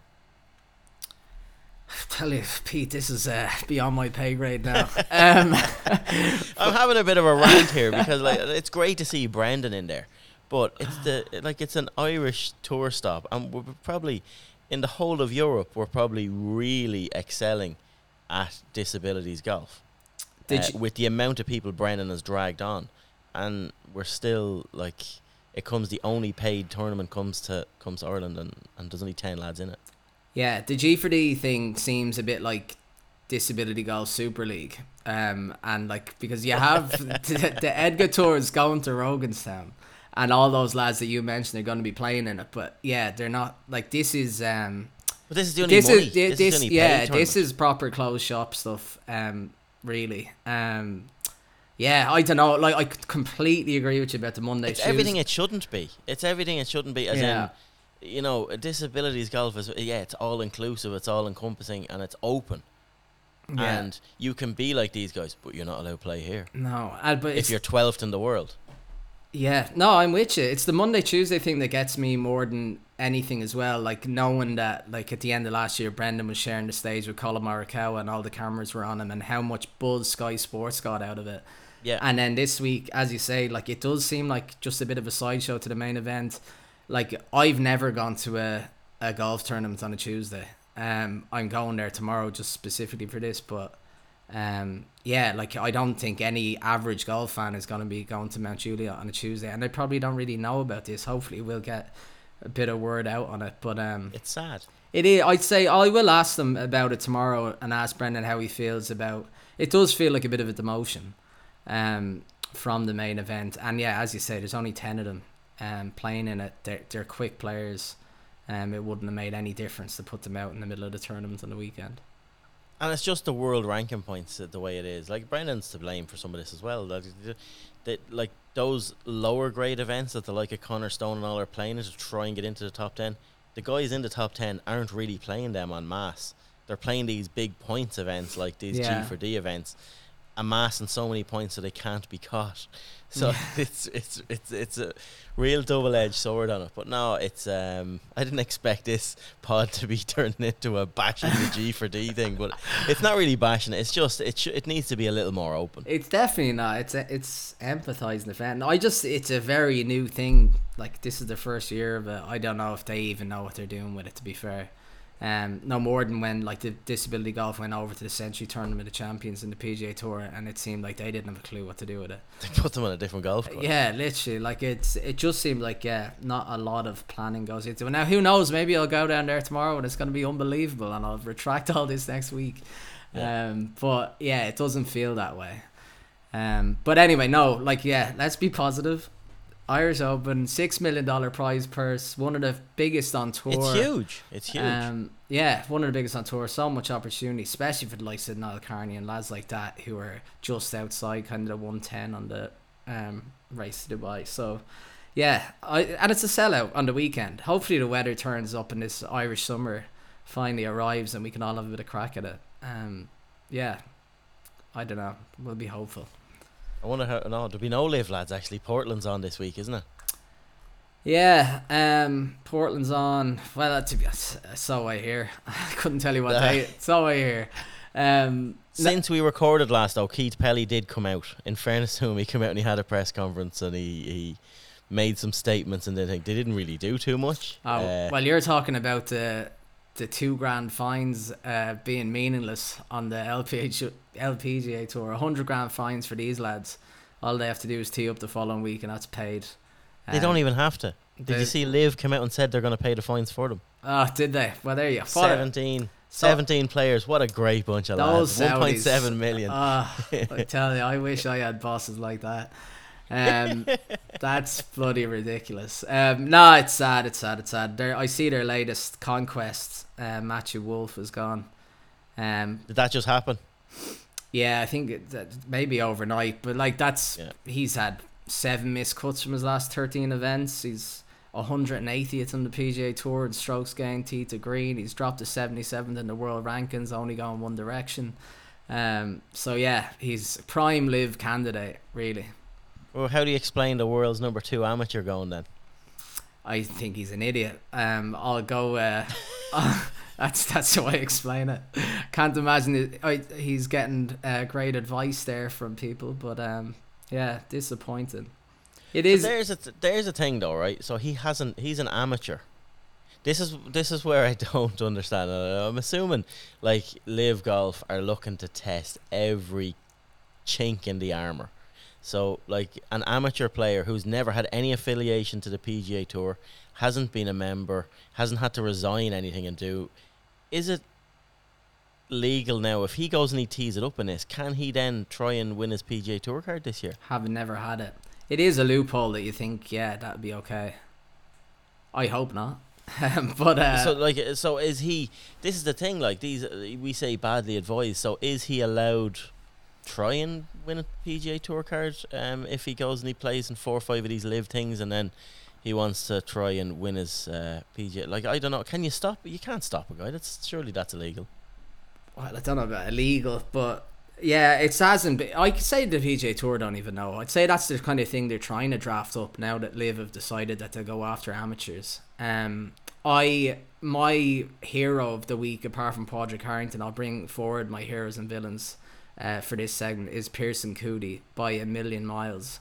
Tell you, Pete, this is beyond my pay grade now. I'm having a bit of a rant here because like it's great to see Brendan in there, but it's an Irish tour stop, and we're probably in the whole of Europe we're probably really excelling at disabilities golf. With the amount of people Brendan has dragged on, and we're still like the only paid tournament comes to Ireland, and there's only 10 lads in it. Yeah, the G4D thing seems a bit like Disability Golf Super League. And like, because you have the Edgar Tours going to Roganstown, and all those lads that you mentioned are going to be playing in it. But yeah, they're not like this is. But this is the only money. This is the only paid this is proper closed shop stuff. Really. Yeah, I don't know. Like, I completely agree with you about the Monday. It's everything it shouldn't be. It's everything it shouldn't be. As in, you know, disabilities golf is it's all inclusive, it's all encompassing, and it's open. Yeah. And you can be like these guys, but you're not allowed to play here. No, but if you're 12th in the world. Yeah, no, I'm with you. It's the Monday Tuesday thing that gets me more than anything as well. Like knowing that, like at the end of last year, Brendan was sharing the stage with Colin Morikawa, and all the cameras were on him, and how much buzz Sky Sports got out of it. Yeah. And then this week, as you say, like it does seem like just a bit of a sideshow to the main event. Like I've never gone to a golf tournament on a Tuesday. I'm going there tomorrow just specifically for this, but yeah, like I don't think any average golf fan is going to be going to Mount Juliet on a Tuesday, and they probably don't really know about this. Hopefully we'll get a bit of word out on it, but it's sad. It is. I'd say I will ask them about it tomorrow and ask Brendan how he feels about it. Does feel like a bit of a demotion from the main event, and yeah, as you say, there's only 10 of them playing in it. They're quick players. It wouldn't have made any difference to put them out in the middle of the tournament on the weekend. And it's just the world ranking points the way it is. Like Brendan's to blame for some of this as well. Like those lower grade events that the like of Connor Stone and all are playing to try and get into the top 10. The guys in the top 10 aren't really playing them en masse. They're playing these big points events like these G4D events, amassing so many points that they can't be caught. So it's a real double-edged sword on it. But no, it's I didn't expect this pod to be turning into a bashing the G4D thing, but it's not really bashing it. It's just it needs to be a little more open. It's definitely not. It's empathizing the fan. It's a very new thing. Like this is the first year of it. I don't know if they even know what they're doing with it, to be fair. No more than when like the Disability Golf went over to the Century Tournament of Champions in the PGA Tour, and it seemed like they didn't have a clue what to do with it. They put them on a different golf course. Yeah, literally. Like it just seemed like not a lot of planning goes into it. Now who knows? Maybe I'll go down there tomorrow and it's going to be unbelievable, and I'll retract all this next week. Yeah. But yeah, it doesn't feel that way. But anyway, no. Like let's be positive. Irish Open, $6 million prize purse, one of the biggest on tour. It's huge. Yeah, one of the biggest on tour. So much opportunity, especially for the likes of Niall Carney and lads like that who are just outside kind of the 110 on the race to Dubai. So yeah, and it's a sellout on the weekend. Hopefully the weather turns up and this Irish summer finally arrives and we can all have a bit of crack at it. Yeah, I don't know. We'll be hopeful. I wonder how. No, there'll be no live lads. Actually, Portland's on this week, isn't it? Yeah, Portland's on. Well, to be honest, so I hear. I couldn't tell you what day. So I hear. Since we recorded last, though, Keith Pelly did come out. In fairness to him, he came out and he had a press conference and he made some statements, and they didn't really do too much. Well, you're talking about the $2,000 fines being meaningless on the LPGA tour. $100,000 fines for these lads. All they have to do is tee up the following week, and that's paid. They don't even have to. Did you see Liv come out and said they're going to pay the fines for them? Oh, did they? Well, there you go. 17 players. What a great bunch of lads. 1.7 million. I tell you, I wish I had bosses like that. That's bloody ridiculous. No, it's sad. It's sad. I see their latest conquest. Matthew Wolff is gone. Did that just happen? Yeah, I think that maybe overnight, but like he's had 7 missed cuts from his last 13 events. He's 180th on the PGA Tour in strokes gained tee to green. He's dropped to 77th in the world rankings, only going one direction. So yeah, he's prime live candidate, really. Well, how do you explain the world's number 2 amateur going then? I think he's an idiot. I'll go. That's how I explain it. Can't imagine he's getting great advice there from people, but yeah, disappointing. It is. There's a thing though, right? So he's an amateur. This is where I don't understand. I'm assuming like Live Golf are looking to test every chink in the armor. So like an amateur player who's never had any affiliation to the PGA Tour, hasn't been a member, hasn't had to resign anything and do. Is it legal now if he goes and he tees it up in this? Can he then try and win his PGA Tour card this year? Having never had it. It is a loophole that you think, yeah, that'd be okay. I hope not. But so is he? This is the thing. Like we say badly advised. So is he allowed try and win a PGA Tour card? If he goes and he plays in 4 or 5 of these live things, and then he wants to try and win his PGA. Like I don't know. Can you stop? You can't stop a guy. Surely that's illegal. Well, I don't know about illegal, but yeah, it hasn't been. I could say the PGA Tour don't even know. I'd say that's the kind of thing they're trying to draft up now that Liv have decided that they'll go after amateurs. My hero of the week, apart from Padraig Harrington, I'll bring forward my heroes and villains for this segment, is Pearson Coody by a million miles.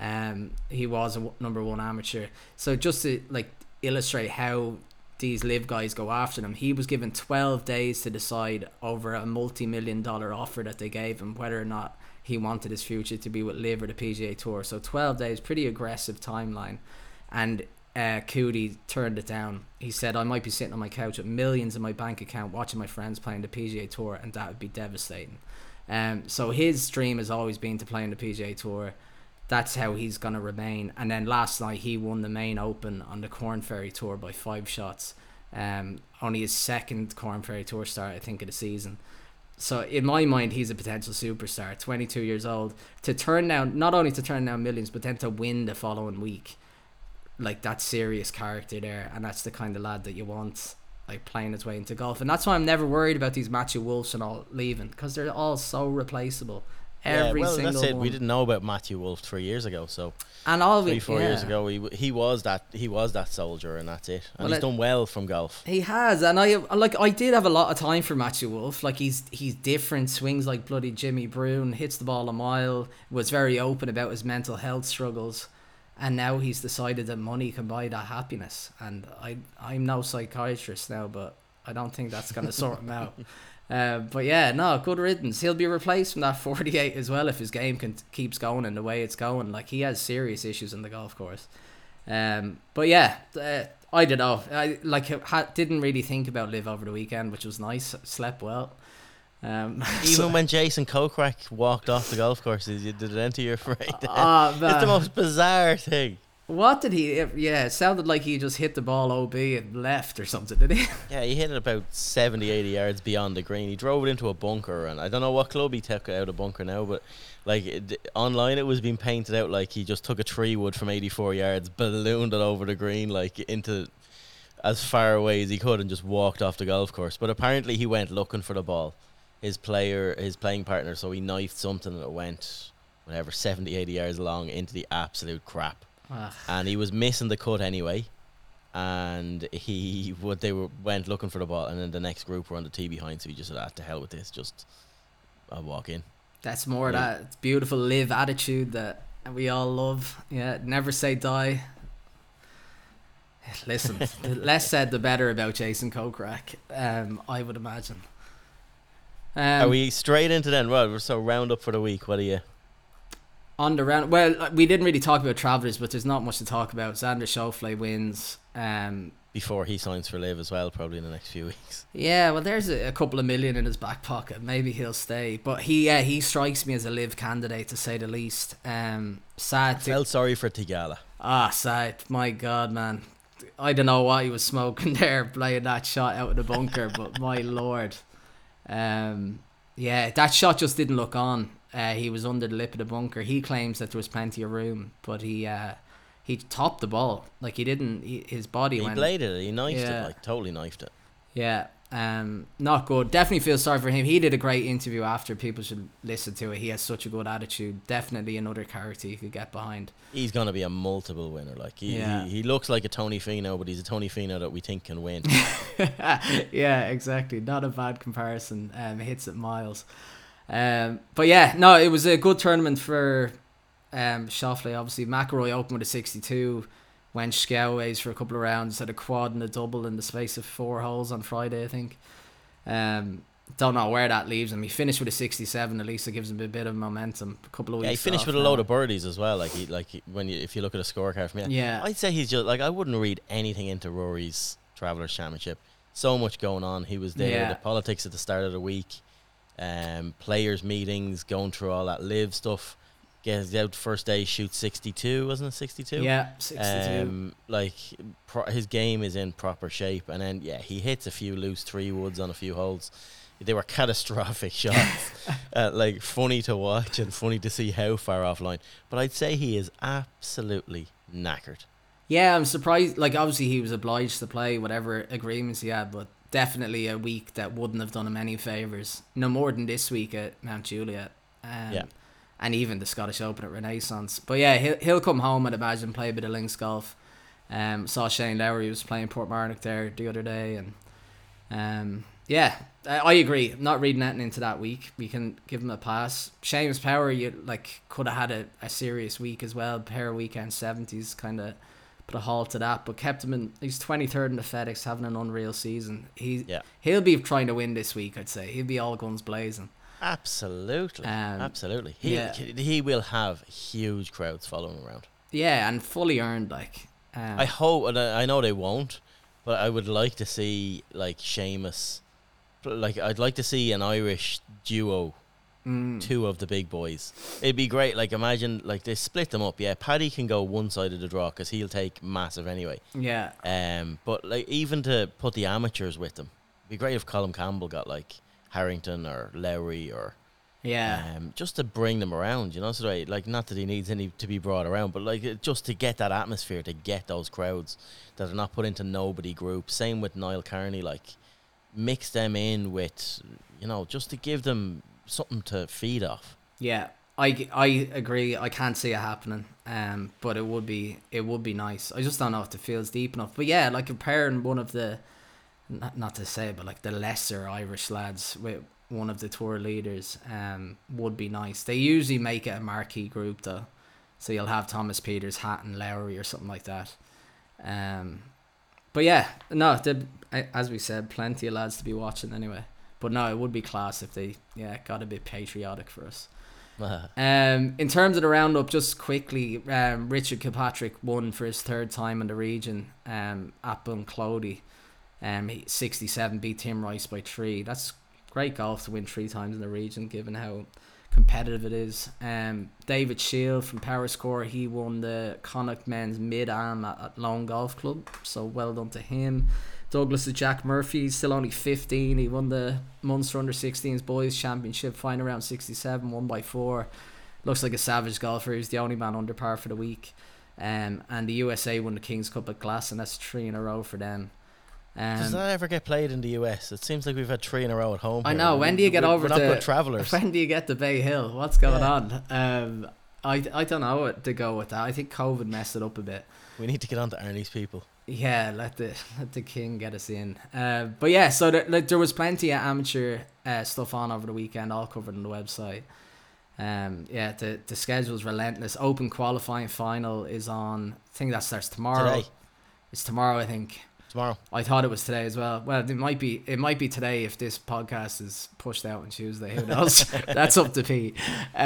He was a number 1 amateur. So just to like illustrate how these live guys go after them, he was given 12 days to decide over a multi-million-dollar offer that they gave him whether or not he wanted his future to be with Liv or the PGA Tour. So 12 days, pretty aggressive timeline. And Coody turned it down. He said, I might be sitting on my couch with millions in my bank account watching my friends playing the PGA Tour, and that would be devastating. So his dream has always been to play in the PGA Tour. That's how he's going to remain. And then last night he won the main open on the Corn Ferry Tour by 5 shots. Only his 2nd Corn Ferry Tour start, I think, of the season. So in my mind, he's a potential superstar. 22 years old. Not only to turn down millions, but then to win the following week. Like, that's serious character there. And that's the kind of lad that you want, like, playing his way into golf. And that's why I'm never worried about these Matthew Wolffs and all leaving, because they're all so replaceable. Every single that's it. one. We didn't know about Matthew Wolff 3 years ago, so and all 3-4 years ago he was that soldier, and that's it. And he's done well from golf. He has, and I did have a lot of time for Matthew Wolff. Like he's different, swings like bloody Jimmy Brune, hits the ball a mile, was very open about his mental health struggles, and now he's decided that money can buy that happiness. And I'm no psychiatrist now, but I don't think that's gonna sort him out. But yeah, no, good riddance. He'll be replaced from that 48 as well if his game keeps going in the way it's going. Like, he has serious issues on the golf course. But yeah, I don't know. I didn't really think about Liv over the weekend, which was nice. Slept well. Even when Jason Kokrak walked off the golf course, did it enter your brain? It's the most bizarre thing. What did he? Yeah, it sounded like he just hit the ball OB and left or something, did he? Yeah, he hit it about 70, 80 yards beyond the green. He drove it into a bunker, and I don't know what club he took it out of bunker now, but like online it was being painted out like he just took a tree wood from 84 yards, ballooned it over the green, like into as far away as he could, and just walked off the golf course. But apparently he went looking for the ball, his playing partner, so he knifed something that went whatever 70, 80 yards long into the absolute crap, and he was missing the cut anyway. And went looking for the ball, and then the next group were on the tee behind, so he just said, to hell with this, I'll walk in. That's more that beautiful live attitude that we all love. Yeah, never say die. Listen, the less said the better about Jason Kokrak, I would imagine. Are we straight into then? Well, we're so round up for the week. What are you? On the round, well, we didn't really talk about Travellers, but there's not much to talk about. Xander Schauffele wins. Before he signs for Liv as well, probably in the next few weeks. Yeah, well, there's a couple of million in his back pocket. Maybe he'll stay. But he strikes me as a Liv candidate, to say the least. Sad. Felt sorry for Tigala. Sad. My God, man. I don't know what he was smoking there, playing that shot out of the bunker, but my Lord. Yeah, that shot just didn't look on. He was under the lip of the bunker. He claims that there was plenty of room, but he topped the ball. Like, his body went. He bladed it. He knifed it. Like, totally knifed it. Yeah. Not good. Definitely feel sorry for him. He did a great interview after. People should listen to it. He has such a good attitude. Definitely another character you could get behind. He's gonna be a multiple winner. Like he looks like a Tony Finau, but he's a Tony Finau that we think can win. Yeah, exactly. Not a bad comparison. Hits it miles. But yeah, no, it was a good tournament for Schauffele. Obviously, McIlroy opened with a 62. Went Scowaways for a couple of rounds, had a quad and a double in the space of 4 holes on Friday, I think. Don't know where that leaves him. He finished with a 67. At least it gives him a bit of momentum. A couple of weeks. Yeah, he finished with a load of birdies as well. If you look at a scorecard from I'd say he's just like, I wouldn't read anything into Rory's Travellers Championship. So much going on. He was there. Yeah. The politics at the start of the week, players meetings, going through all that live stuff. Gets out first day, shoots 62, wasn't it 62? Yeah, 62. His game is in proper shape, and then he hits a few loose 3-woods on a few holes. They were catastrophic shots, funny to watch and funny to see how far offline. But I'd say he is absolutely knackered. Yeah, I'm surprised. Like, obviously he was obliged to play whatever agreements he had, but definitely a week that wouldn't have done him any favours. No more than this week at Mount Juliet. And even the Scottish Open at Renaissance. But yeah, he'll come home, I'd imagine, play a bit of links golf. Saw Shane Lowry was playing Portmarnock there the other day, and I agree. I'm not reading anything into that week. We can give him a pass. Seamus Power, could have had a serious week as well. Pair of weekend 70s kind of put a halt to that, but kept him in. He's 23rd in the FedEx, having an unreal season. He'll be trying to win this week, I'd say. He'll be all guns blazing. Absolutely. He will have huge crowds following around. Yeah, and fully earned. I hope, and I know they won't, but I would like to see Seamus. I'd like to see an Irish duo, 2 of the big boys. It'd be great. Imagine they split them up. Yeah, Paddy can go one side of the draw because he'll take massive anyway. Yeah. But even to put the amateurs with them, it'd be great if Colin Campbell got Harrington or Lowry or just to bring them around, so not that he needs any to be brought around, but just to get that atmosphere, to get those crowds that are not put into nobody groups. Same with Niall Carney, mix them in with just to give them something to feed off. Yeah, I agree. I can't see it happening, but it would be nice. I just don't know if the field's deep enough. But yeah, comparing one of the not to say, but the lesser Irish lads with one of the tour leaders would be nice. They usually make it a marquee group though, so you'll have Thomas Peters, Hatton, Lowry or something like that. But yeah, no, as we said, plenty of lads to be watching anyway. But no, it would be class if they got a bit patriotic for us. In terms of the roundup, just quickly, Richard Kilpatrick won for his 3rd time in the region at Bunclody. 67, beat Tim Rice by 3. That's great golf to win 3 times in the region, given how competitive it is. David Shield from Powerscore, he won the Connacht Men's Mid-Am at Lone Golf Club, so well done to him. Douglas Jack Murphy, still only 15. He won the Munster Under-16s Boys Championship, final round 67, 1 by 4. Looks like a savage golfer. He's the only man under par for the week. And the USA won the King's Cup at Glasson. That's 3 in a row for them. Does that ever get played in the US? It seems like we've had 3 in a row at home. I here. know. When do you get over we're not good travellers. When do you get to Bay Hill? What's going on? I don't know what to go with that. I think COVID messed it up a bit. We need to get on to Arnie's people. Yeah, let the king get us in. But yeah, so there was plenty of amateur stuff on over the weekend, all covered on the website. Yeah, the schedule's relentless. Open qualifying final is on. I think that starts tomorrow. Today. It's tomorrow, I think. Tomorrow. I thought it was today as well. Well, it might be today if this podcast is pushed out on Tuesday. Who knows? That's up to Pete.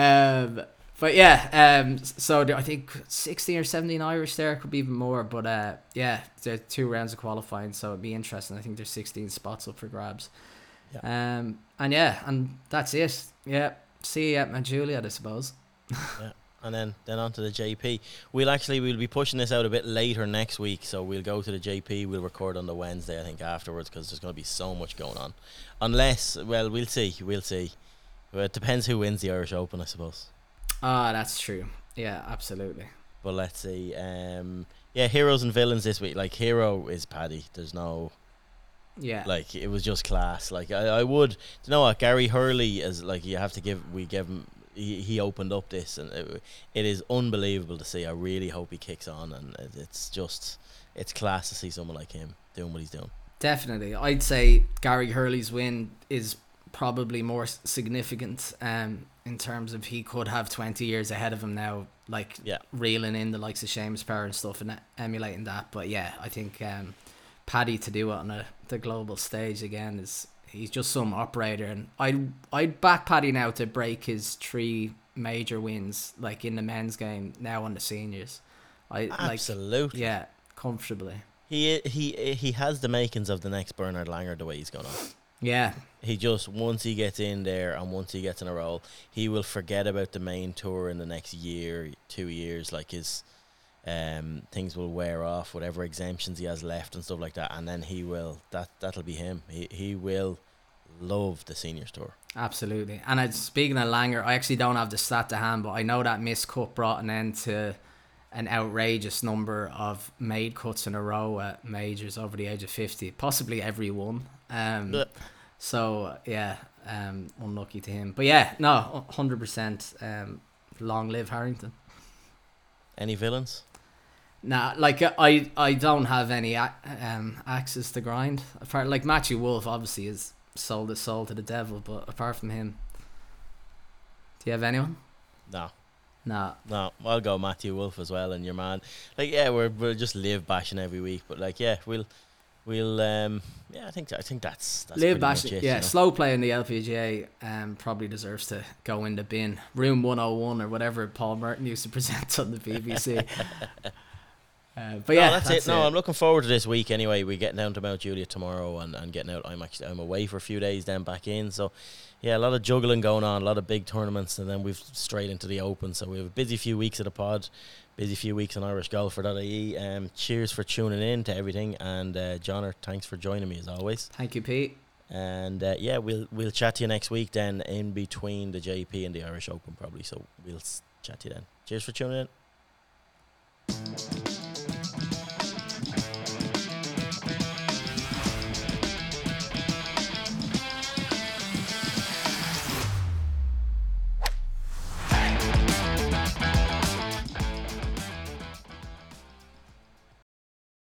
But yeah, so I think 16 or 17 Irish there, could be even more. But yeah, there are 2 rounds of qualifying, so it'd be interesting. I think there's 16 spots up for grabs. Yeah. And yeah, and that's it. Yeah, see you at Mount Juliet, I suppose. Yeah. And then on to the JP. We'll be pushing this out a bit later next week, so we'll go to the JP. We'll record on the Wednesday, I think, afterwards, because there's going to be so much going on. Unless, well, we'll see. Well, it depends who wins the Irish Open, I suppose. Ah, that's true. Yeah, absolutely. But let's see. Yeah, heroes and villains this week. Like, hero is Paddy. There's no... Yeah. Like, it was just class. Like, I would... You know what? Gary Hurley is, like, you have to give... We give him... He opened up this, and it is unbelievable to see. I really hope he kicks on, and it's class to see someone like him doing what he's doing. Definitely. I'd say Gary Hurley's win is probably more significant in terms of he could have 20 years ahead of him now, like reeling in the likes of Seamus Power and stuff and emulating that. But yeah, I think Paddy to do it on the global stage again he's just some operator, and I'd back Paddy now to break his 3 major wins, like in the men's game now on the seniors. Absolutely. Yeah, comfortably. He has the makings of the next Bernard Langer the way he's going on. Yeah. He just, once he gets in there and once he gets in a role, he will forget about the main tour in the next year, 2 years. Like his things will wear off, whatever exemptions he has left and stuff like that, and then that'll be him. He will love the seniors tour. Absolutely. And speaking of Langer, I actually don't have the stat to hand, but I know that Miss Cup brought an end to an outrageous number of made cuts in a row at majors over the age of 50, possibly every one. So yeah, unlucky to him. But yeah, no, 100%. Long live Harrington. Any villains? Nah, like I don't have any axes to grind. Apart, like Matthew Wolff obviously has sold his soul to the devil, but apart from him, do you have anyone? No, I'll go Matthew Wolff as well, and your man. Like, yeah, we'll just live bashing every week, but like, yeah, we'll yeah, I think that's live bashing. Yeah, you know? Slow play in the LPGA probably deserves to go in the bin. Room 101 or whatever Paul Merton used to present on the BBC. But yeah, that's it. No, I'm looking forward to this week anyway. We're getting down to Mount Juliet tomorrow and getting out. I'm away for a few days, then back in. So yeah, a lot of juggling going on, a lot of big tournaments, and then we've straight into the Open. So we have a busy few weeks of the pod, busy few weeks on irishgolfer.ie. Cheers for tuning in to everything, and Johnner, thanks for joining me as always. Thank you, Pete. And yeah, we'll chat to you next week then, in between the JP and the Irish Open probably. So we'll chat to you then. Cheers for tuning in.